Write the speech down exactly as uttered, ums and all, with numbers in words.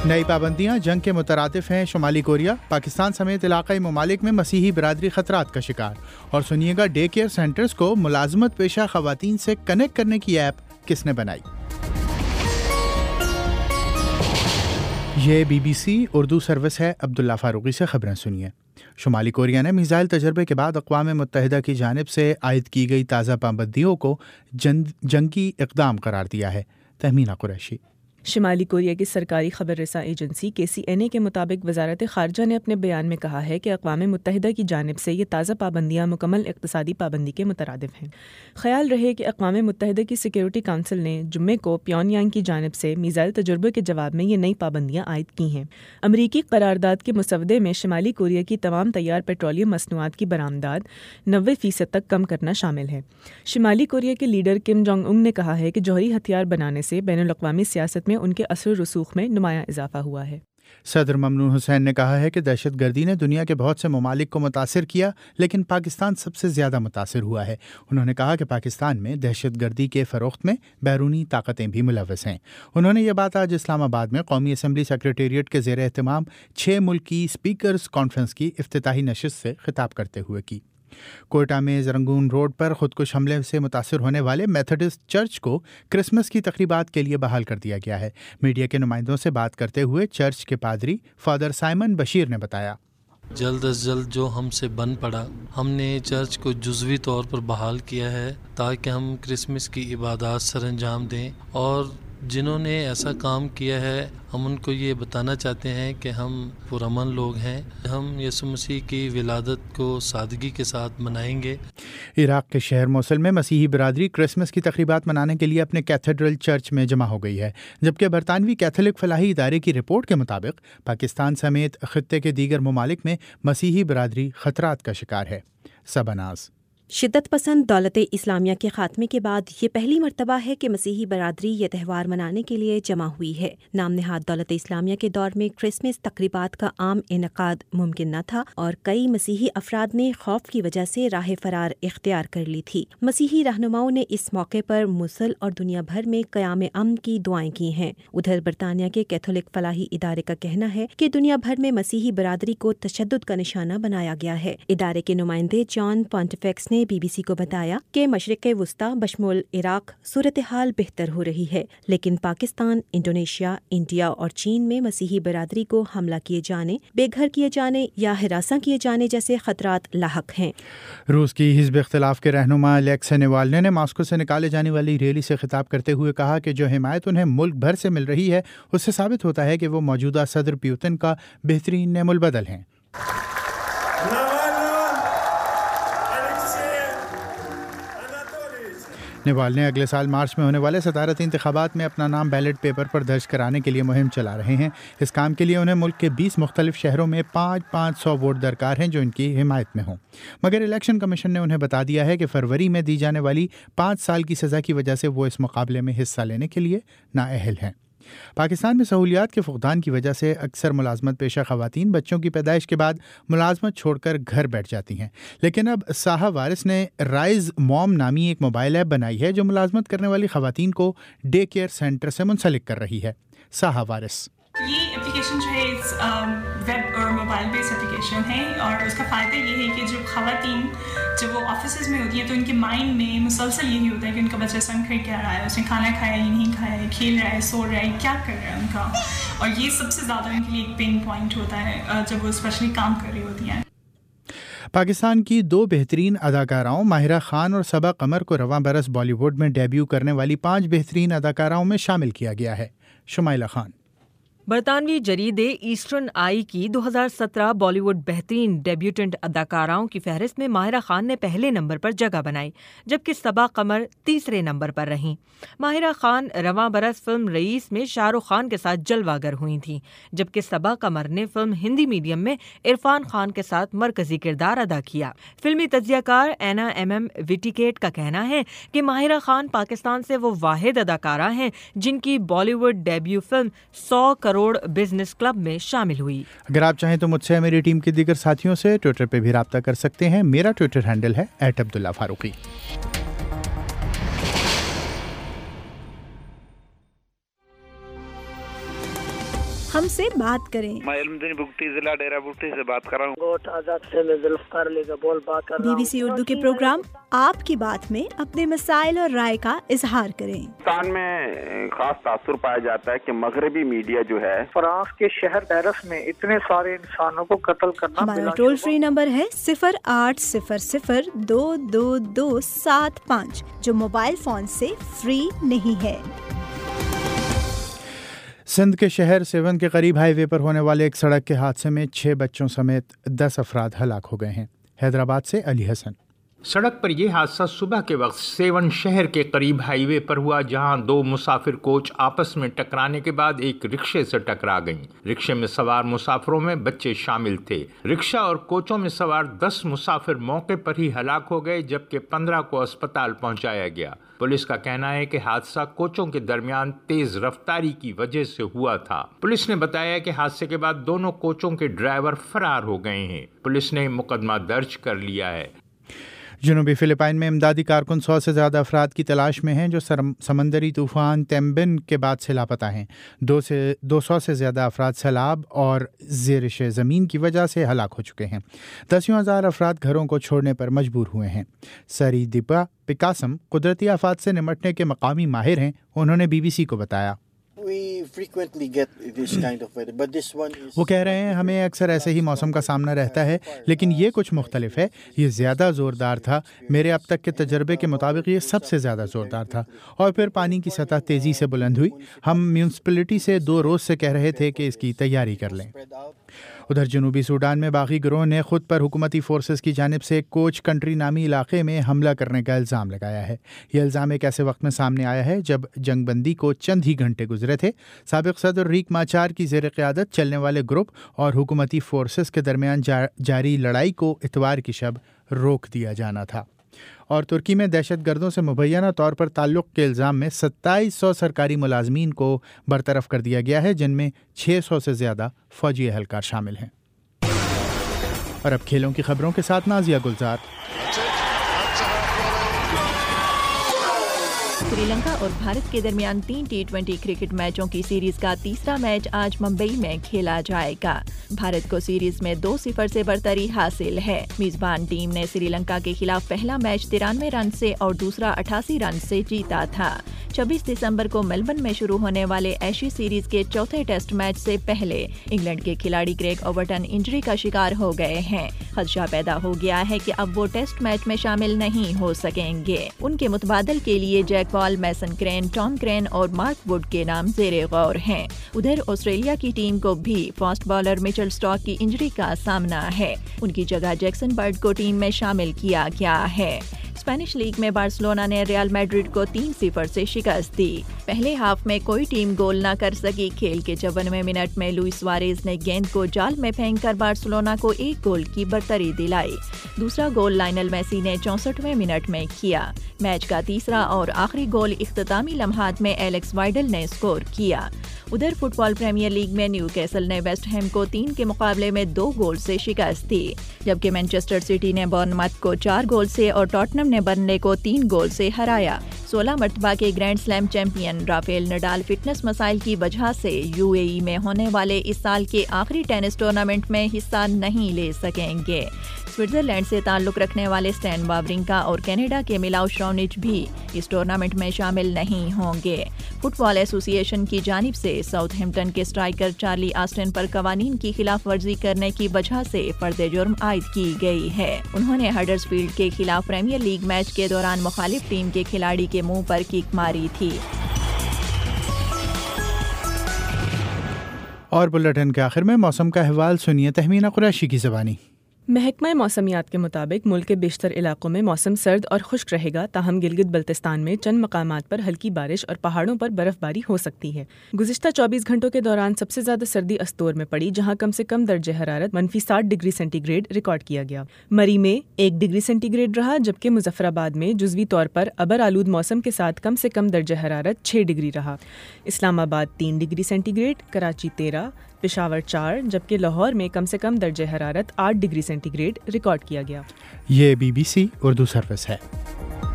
نئی پابندیاں جنگ کے مترادف ہیں. شمالی کوریا پاکستان سمیت علاقائی ممالک میں مسیحی برادری خطرات کا شکار. اور سنیے گا ڈے کیئر سینٹرز کو ملازمت پیشہ خواتین سے کنیکٹ کرنے کی ایپ کس نے بنائی. یہ B B C Urdu service ہے. عبداللہ فاروقی سے خبریں سنیے. شمالی کوریا نے میزائل تجربے کے بعد اقوام متحدہ کی جانب سے عائد کی گئی تازہ پابندیوں کو جنگی اقدام قرار دیا ہے. تہمینہ قریشی. شمالی کوریا کی سرکاری خبر رساں ایجنسی کے سی این اے کے مطابق وزارت خارجہ نے اپنے بیان میں کہا ہے کہ اقوام متحدہ کی جانب سے یہ تازہ پابندیاں مکمل اقتصادی پابندی کے مترادف ہیں. خیال رہے کہ اقوام متحدہ کی سیکیورٹی کونسل نے جمعے کو پیونگ یانگ کی جانب سے میزائل تجربے کے جواب میں یہ نئی پابندیاں عائد کی ہیں. امریکی قرارداد کے مسودے میں شمالی کوریا کی تمام تیار پیٹرولیم مصنوعات کی برآمدات نوے فیصد تک کم کرنا شامل ہے. شمالی کوریا کے لیڈر کم جونگ ان نے کہا ہے کہ جوہری ہتھیار بنانے سے بین الاقوامی سیاست میں ان کے اثر و رسوخ میں نمایاں اضافہ ہوا ہے. صدر ممنون حسین نے کہا ہے کہ دہشت گردی نے دنیا کے بہت سے ممالک کو متاثر کیا، لیکن پاکستان سب سے زیادہ متاثر ہوا ہے. انہوں نے کہا کہ پاکستان میں دہشت گردی کے فروخت میں بیرونی طاقتیں بھی ملوث ہیں. انہوں نے یہ بات آج اسلام آباد میں قومی اسمبلی سیکریٹریٹ کے زیر اہتمام چھ ملکی اسپیکرز کانفرنس کی افتتاحی نشست سے خطاب کرتے ہوئے کی. کوئٹہ میں زرنگون روڈ پر خودکش حملے سے متاثر ہونے والے میتھڈسٹ چرچ کو کرسمس کی تقریبات کے لیے بحال کر دیا گیا ہے. میڈیا کے نمائندوں سے بات کرتے ہوئے چرچ کے پادری فادر سائمن بشیر نے بتایا، جلد از جلد جو ہم سے بن پڑا ہم نے چرچ کو جزوی طور پر بحال کیا ہے تاکہ ہم کرسمس کی عبادات سر انجام دیں. اور جنہوں نے ایسا کام کیا ہے ہم ان کو یہ بتانا چاہتے ہیں کہ ہم پرامن لوگ ہیں. ہم یسوع مسیح کی ولادت کو سادگی کے ساتھ منائیں گے. عراق کے شہر موصل میں مسیحی برادری کرسمس کی تقریبات منانے کے لیے اپنے کیتھیڈرل چرچ میں جمع ہو گئی ہے، جبکہ برطانوی کیتھولک فلاحی ادارے کی رپورٹ کے مطابق پاکستان سمیت خطے کے دیگر ممالک میں مسیحی برادری خطرات کا شکار ہے. سباناز. شدت پسند دولت اسلامیہ کے خاتمے کے بعد یہ پہلی مرتبہ ہے کہ مسیحی برادری یہ تہوار منانے کے لیے جمع ہوئی ہے. نام نہاد دولت اسلامیہ کے دور میں کرسمس تقریبات کا عام انعقاد ممکن نہ تھا اور کئی مسیحی افراد نے خوف کی وجہ سے راہ فرار اختیار کر لی تھی. مسیحی رہنماؤں نے اس موقع پر موصل اور دنیا بھر میں قیام امن کی دعائیں کی ہیں. ادھر برطانیہ کے کیتھولک فلاحی ادارے کا کہنا ہے کہ دنیا بھر میں مسیحی برادری کو تشدد کا نشانہ بنایا گیا ہے. ادارے کے نمائندے جان پونٹیفیکس نے بی بی سی کو بتایا کہ مشرق وسطی بشمول عراق صورتحال بہتر ہو رہی ہے، لیکن پاکستان، انڈونیشیا، انڈیا اور چین میں مسیحی برادری کو حملہ کیے جانے، بے گھر کیے جانے یا ہراساں کیے جانے جیسے خطرات لاحق ہیں. روس کی حزب اختلاف کے رہنما الیکسی نوالنی نے ماسکو سے نکالے جانے والی ریلی سے خطاب کرتے ہوئے کہا کہ جو حمایت انہیں ملک بھر سے مل رہی ہے اس سے ثابت ہوتا ہے کہ وہ موجودہ صدر پیوتن کا بہترین نعم البدل ہیں. نوال نے اگلے سال مارچ میں ہونے والے صدارتی انتخابات میں اپنا نام بیلٹ پیپر پر درج کرانے کے لیے مہم چلا رہے ہیں. اس کام کے لیے انہیں ملک کے بیس مختلف شہروں میں پانچ پانچ سو ووٹ درکار ہیں جو ان کی حمایت میں ہوں. مگر الیکشن کمیشن نے انہیں بتا دیا ہے کہ فروری میں دی جانے والی پانچ سال کی سزا کی وجہ سے وہ اس مقابلے میں حصہ لینے کے لیے نااہل ہیں. پاکستان میں سہولیات کے فقدان کی وجہ سے اکثر ملازمت پیشہ خواتین بچوں کی پیدائش کے بعد ملازمت چھوڑ کر گھر بیٹھ جاتی ہیں. لیکن اب ساحہ وارث نے رائز موم نامی ایک موبائل ایپ بنائی ہے جو ملازمت کرنے والی خواتین کو ڈے کیئر سینٹر سے منسلک کر رہی ہے. ساحہ وارث. یہ اپلیکیشن جو ہے ویب اور موبائل بیس اپلیکیشن ہے اور اس کا فائدہ یہ ہے کہ جو خواتین جب وہ آفیسز میں ہوتی ہیں تو ان کے مائنڈ میں مسلسل یہی ہوتا ہے کہ ان کا بچہ سنگ کر کیا رہا ہے، اس نے کھانا کھایا یا نہیں کھایا ہے، کھیل رہا ہے، سو رہا ہے، کیا کر رہا ہے ان کا. اور یہ سب سے زیادہ ان کے لیے ایک پین پوائنٹ ہوتا ہے جب وہ اسپیشلی کام کر رہی ہوتی ہیں. پاکستان کی دو بہترین اداکاراؤں ماہرہ خان اور صبا قمر کو رواں برس بالی ووڈ میں ڈیبیو کرنے والی پانچ بہترین اداکاراؤں میں شامل کیا گیا ہے. شمائلہ خان. برطانوی جریدے ایسٹرن آئی کی دو ہزار سترہ بالی ووڈ بہترین ڈیبیوٹنٹ اداکاراؤں کی فہرست میں ماہرہ خان نے پہلے نمبر پر جگہ بنائی جبکہ صبا قمر تیسرے نمبر پر رہیں. ماہرہ خان رواں برس فلم رئیس میں شاہ رخ خان کے ساتھ جلوہ گر ہوئی تھیں جبکہ صبا قمر نے فلم ہندی میڈیم میں عرفان خان کے ساتھ مرکزی کردار ادا کیا. فلمی تجزیہ کار اینا ایم ایم وٹیکیٹ کا کہنا ہے کہ ماہرہ خان پاکستان سے وہ واحد اداکارہ ہیں جن کی بالی ووڈ ڈیبیو فلم سو کروڑ بزنس کلب میں شامل ہوئی. اگر آپ چاہیں تو مجھ سے میری ٹیم کے دیگر ساتھیوں سے ٹویٹر پہ بھی رابطہ کر سکتے ہیں. میرا ٹویٹر ہینڈل ہے ایٹ عبداللہ فاروقی. ہم سے بات کریں۔ میں علمدین بگٹی ضلع ڈیرہ بگٹی سے بات کر رہا ہوں۔ گوٹ آزاد سے میں ذوالفقار علی گبول بات کر رہا ہوں۔ بی بی سی اردو کے پروگرام آپ کی بات میں اپنے مسائل اور رائے کا اظہار کریں۔ پاکستان میں خاص تاثر پایا جاتا ہے کہ مغربی میڈیا جو ہے فرانس کے شہر پیرس میں اتنے سارے انسانوں کو قتل کرنا۔ ہمارا ٹول فری نمبر ہے صفر آٹھ صفر صفر دو دو دو سات پانچ جو موبائل فون سے فری نہیں ہے۔ سندھ کے شہر سیون کے قریب ہائی وے پر ہونے والے ایک سڑک کے حادثے میں چھ بچوں سمیت دس افراد ہلاک ہو گئے ہیں۔ حیدرآباد سے علی حسن۔ سڑک پر یہ حادثہ صبح کے وقت سیون شہر کے قریب ہائی وے پر ہوا، جہاں دو مسافر کوچ آپس میں ٹکرانے کے بعد ایک رکشے سے ٹکرا گئیں۔ رکشے میں سوار مسافروں میں بچے شامل تھے۔ رکشہ اور کوچوں میں سوار دس مسافر موقع پر ہی ہلاک ہو گئے، جبکہ پندرہ کو اسپتال پہنچایا گیا۔ پولیس کا کہنا ہے کہ حادثہ کوچوں کے درمیان تیز رفتاری کی وجہ سے ہوا تھا۔ پولیس نے بتایا کہ حادثے کے بعد دونوں کوچوں کے ڈرائیور فرار ہو گئے ہیں۔ پولیس نے مقدمہ درج کر لیا ہے۔ جنوبی فلپائن میں امدادی کارکن سو سے زیادہ افراد کی تلاش میں ہیں جو سمندری طوفان تیمبن کے بعد سے لاپتہ ہیں۔ دو سے دو سو سے زیادہ افراد سیلاب اور زیرش زمین کی وجہ سے ہلاک ہو چکے ہیں۔ دسیوں ہزار افراد گھروں کو چھوڑنے پر مجبور ہوئے ہیں۔ سری دیپا پکاسم قدرتی آفات سے نمٹنے کے مقامی ماہر ہیں، انہوں نے بی بی سی کو بتایا۔ وہ کہہ رہے ہیں ہمیں اکثر ایسے ہی موسم کا سامنا رہتا ہے، لیکن یہ کچھ مختلف ہے، یہ زیادہ زوردار تھا۔ میرے اب تک کے تجربے کے مطابق یہ سب سے زیادہ زوردار تھا۔ اور پھر پانی کی سطح تیزی سے بلند ہوئی۔ ہم میونسپلٹی سے دو روز سے کہہ رہے تھے کہ اس کی تیاری کر لیں۔ ادھر جنوبی سوڈان میں باغی گروہ نے خود پر حکومتی فورسز کی جانب سے کوچ کنٹری نامی علاقے میں حملہ کرنے کا الزام لگایا ہے۔ یہ الزام ایک ایسے وقت میں سامنے آیا ہے جب جنگ بندی کو چند ہی گھنٹے گزرے تھے۔ سابق صدر ریک ماچار کی زیر قیادت چلنے والے گروپ اور حکومتی فورسز کے درمیان جاری لڑائی کو اتوار کی شب روک دیا جانا تھا۔ اور ترکی میں دہشت گردوں سے مبینہ طور پر تعلق کے الزام میں ستائیس سو سرکاری ملازمین کو برطرف کر دیا گیا ہے، جن میں چھ سو سے زیادہ فوجی اہلکار شامل ہیں۔ اور اب کھیلوں کی خبروں کے ساتھ نازیہ گلزار۔ سری لنکا اور بھارت کے درمیان تین ٹی ٹوینٹی کرکٹ میچوں کی سیریز کا تیسرا میچ آج ممبئی میں کھیلا جائے گا۔ بھارت کو سیریز میں دو صفر سے برتری حاصل ہے۔ میزبان ٹیم نے سری لنکا کے خلاف پہلا میچ ترانوے رن سے اور دوسرا اٹھاسی رن سے جیتا تھا۔ چھبیس دسمبر کو میلبرن میں شروع ہونے والے ایشیا سیریز کے چوتھے ٹیسٹ میچ سے پہلے انگلینڈ کے کھلاڑی کریگ اوورٹن انجری کا شکار ہو گئے ہیں۔ خدشہ پیدا ہو گیا ہے کہ اب وہ ٹیسٹ میچ میں شامل نہیں ہو سکیں گے۔ ان کے متبادل کے لیے Jack Paul, Mason Crane, Tom Crane اور مارک ووڈ کے نام زیر غور ہیں۔ ادھر آسٹریلیا کی ٹیم کو بھی فاسٹ بالر مچل سٹارک کی انجری کا سامنا ہے۔ ان کی جگہ جیکسن برڈ کو ٹیم میں شامل کیا گیا ہے۔ اسپینش لیگ میں بارسلونا نے ریال میڈرڈ کو تین صفر سے شکست دی۔ پہلے ہاف میں کوئی ٹیم گول نہ کر سکی۔ کھیل کے چونویں منٹ میں لوئس سواریز نے گیند کو جال میں پھینک کر بارسلونا کو ایک گول کی برتری دلائی۔ دوسرا گول لائنل میسی نے چونسٹھویں منٹ میں کیا۔ میچ کا تیسرا اور آخری گول اختتامی لمحات میں ایلیکس وائڈل نے اسکور کیا۔ ادھر فٹ بال پریمیئر لیگ میں نیو کیسل نے ویسٹ ہیم کو تین کے مقابلے میں دو گول سے شکست دی، جبکہ مانچسٹر سٹی نے بورنموتھ کو چار گول سے اور ٹاٹنم نے برنلے کو تین گول سے ہرایا۔ سولہ مرتبہ کے Grand Slam champion Rafael Nadal fitness مسائل کی وجہ سے یو اے ای میں ہونے والے اس سال کے آخری ٹینس ٹورنامنٹ میں حصہ نہیں لے سکیں گے۔ سوئٹزرلینڈ سے تعلق رکھنے والے سٹین واورنکا اور کینیڈا کے میلاؤس راونچ بھی اس ٹورنامنٹ میں شامل نہیں ہوں گے۔ فٹ بال ایسوسی ایشن کی جانب سے ساؤتھ ہیمپٹن کے اسٹرائکر چارلی آسٹن پر قوانین کی خلاف ورزی کرنے کی وجہ سے فرد جرم عائد کی گئی ہے۔ انہوں نے ہڈرسفیلڈ کے خلاف پریمیئر لیگ میچ کے دوران مخالف ٹیم کے کھلاڑی کے منہ پر کک ماری تھی۔ اور بلٹن کے آخر میں موسم کا احوال سنیے تہمینہ قریشی کی زبانی۔ محکمہ موسمیات کے مطابق ملک کے بیشتر علاقوں میں موسم سرد اور خشک رہے گا، تاہم گلگت بلتستان میں چند مقامات پر ہلکی بارش اور پہاڑوں پر برف باری ہو سکتی ہے۔ گزشتہ چوبیس گھنٹوں کے دوران سب سے زیادہ سردی استور میں پڑی، جہاں کم سے کم درجہ حرارت منفی ساٹھ ڈگری سینٹی گریڈ ریکارڈ کیا گیا۔ مری میں ایک ڈگری سینٹی گریڈ رہا، جبکہ مظفر آباد میں جزوی طور پر ابر آلود موسم کے ساتھ کم سے کم درجہ حرارت چھ ڈگری رہا۔ اسلام آباد تین ڈگری سینٹی گریڈ، کراچی تیرہ، پشاور چار، جبکہ لاہور میں کم سے کم درجہ حرارت آٹھ ڈگری سینٹی گریڈ ریکارڈ کیا گیا۔ یہ B B C Urdu service ہے۔